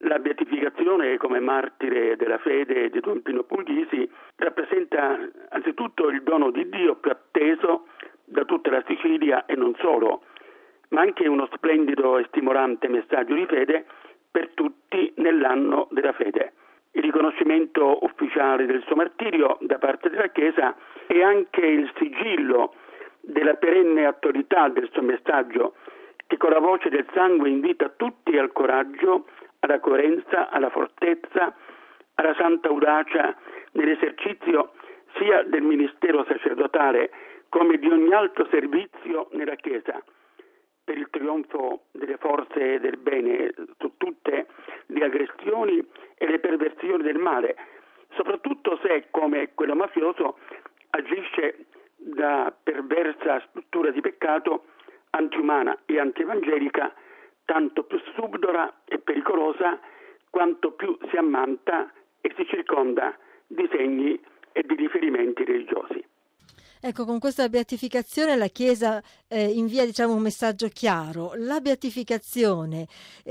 La beatificazione come martire della fede di Don Pino Puglisi rappresenta anzitutto il dono di Dio più atteso da tutta la Sicilia e non solo, ma anche uno splendido e stimolante messaggio di fede per tutti nell'anno della fede. Il riconoscimento ufficiale del suo martirio da parte della Chiesa è anche il sigillo della perenne attualità del suo messaggio, che con la voce del sangue invita tutti al coraggio, alla coerenza, alla fortezza, alla santa audacia nell'esercizio sia del ministero sacerdotale come di ogni altro servizio nella Chiesa, per il trionfo delle forze del bene su tutte le aggressioni e le perversioni del male, soprattutto se, come quello mafioso, agisce da perversa struttura di peccato antiumana e antievangelica, tanto più subdola e pericolosa quanto più si ammanta e si circonda di segni e di riferimenti religiosi. Ecco, con questa beatificazione la Chiesa invia un messaggio chiaro. La beatificazione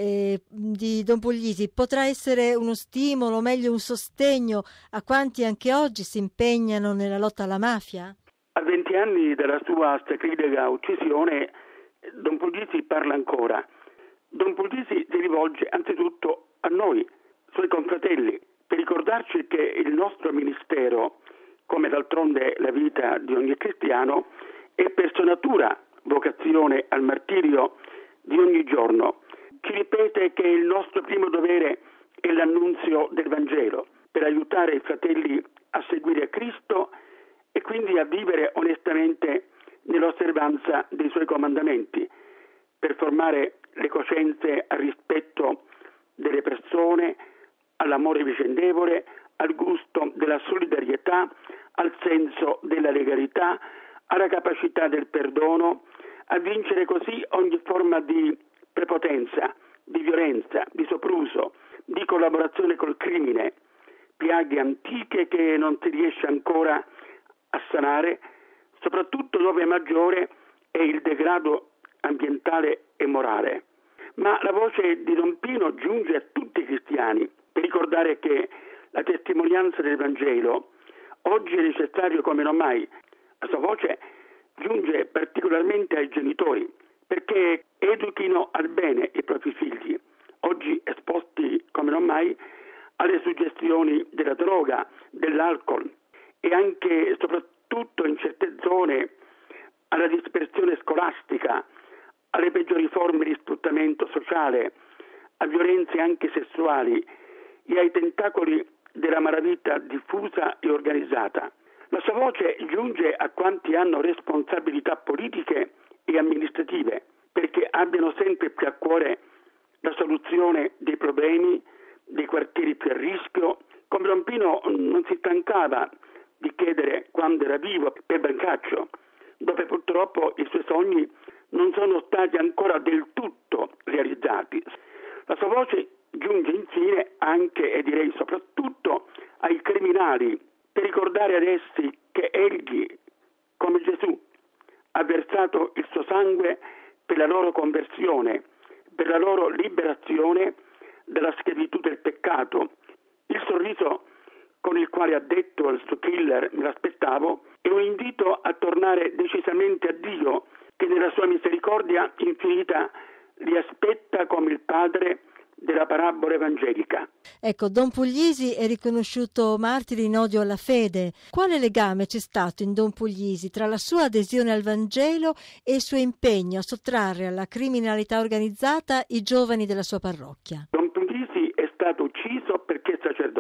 di Don Puglisi potrà essere uno stimolo, o meglio un sostegno a quanti anche oggi si impegnano nella lotta alla mafia? A 20 anni dalla sua sacrillega uccisione, Don Puglisi parla ancora. Don Puglisi si rivolge anzitutto a noi, suoi confratelli, per ricordarci che il nostro ministero, come d'altronde la vita di ogni cristiano, è per sua natura vocazione al martirio di ogni giorno. Ci ripete che il nostro primo dovere è l'annunzio del Vangelo, per aiutare i fratelli a seguire Cristo e quindi a vivere onestamente nell'osservanza dei suoi comandamenti, per formare le coscienze al rispetto delle persone, all'amore vicendevole, al gusto della solidarietà, al senso della legalità, alla capacità del perdono, a vincere così ogni forma di prepotenza, di violenza, di sopruso, di collaborazione col crimine, piaghe antiche che non si riesce ancora a sanare, soprattutto dove maggiore è il degrado ambientale e morale. Ma la voce di Don Pino giunge a tutti i cristiani per ricordare che la testimonianza del Vangelo oggi è necessario come non mai. La sua voce giunge particolarmente ai genitori perché educhino al bene i propri figli, oggi esposti come non mai alle suggestioni della droga, dell'alcol e anche e soprattutto in certe zone alla dispersione scolastica, alle peggiori forme di sfruttamento sociale, a violenze anche sessuali e ai tentacoli della malavita diffusa e organizzata. La sua voce giunge a quanti hanno responsabilità politiche e amministrative perché abbiano sempre più a cuore la soluzione dei problemi dei quartieri più a rischio. Come Don Pino non si stancava di chiedere quando era vivo per Brancaccio, dove purtroppo i suoi sogni non sono stati ancora del tutto realizzati. La sua voce giunge infine anche e direi soprattutto ai criminali per ricordare ad essi che egli, come Gesù, ha versato il suo sangue per la loro conversione, per la loro liberazione dalla schiavitù del peccato. Il sorriso con il quale ha detto al suo killer "me l'aspettavo" è un invito a tornare decisamente a Dio, che nella sua misericordia infinita li aspetta come il Padre della parabola evangelica. Ecco, Don Puglisi è riconosciuto martire in odio alla fede. Quale legame c'è stato in Don Puglisi tra la sua adesione al Vangelo e il suo impegno a sottrarre alla criminalità organizzata i giovani della sua parrocchia? Don Puglisi è stato ucciso perché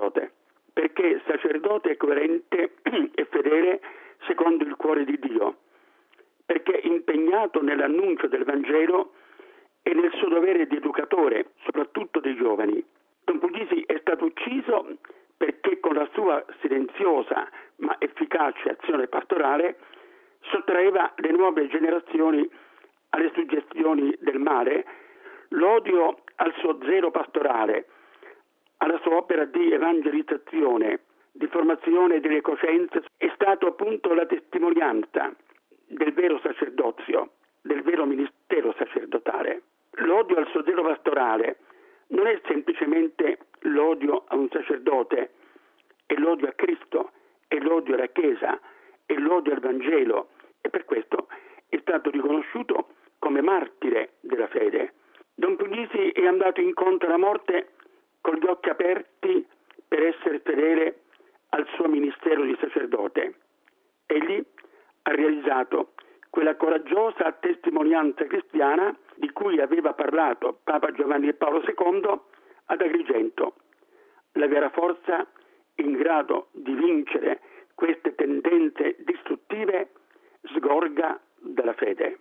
sacerdote coerente e fedele secondo il cuore di Dio, perché impegnato nell'annuncio del Vangelo e nel suo dovere di educatore, soprattutto dei giovani. Don Puglisi è stato ucciso perché con la sua silenziosa ma efficace azione pastorale sottraeva le nuove generazioni alle suggestioni del male, l'odio al suo zelo pastorale, alla sua opera di evangelizzazione, di formazione delle coscienze, è stato appunto la testimonianza del vero sacerdozio, del vero ministero sacerdotale. L'odio al suo zelo pastorale non è semplicemente l'odio a un sacerdote, è l'odio a Cristo, è l'odio alla Chiesa, è l'odio al Vangelo, e per questo è stato riconosciuto come martire della fede. Don Puglisi è andato incontro alla morte con gli occhi aperti per essere fedele al suo ministero di sacerdote. Egli ha realizzato quella coraggiosa testimonianza cristiana di cui aveva parlato Papa Giovanni Paolo II ad Agrigento, la vera forza in grado di vincere queste tendenze distruttive sgorga dalla fede.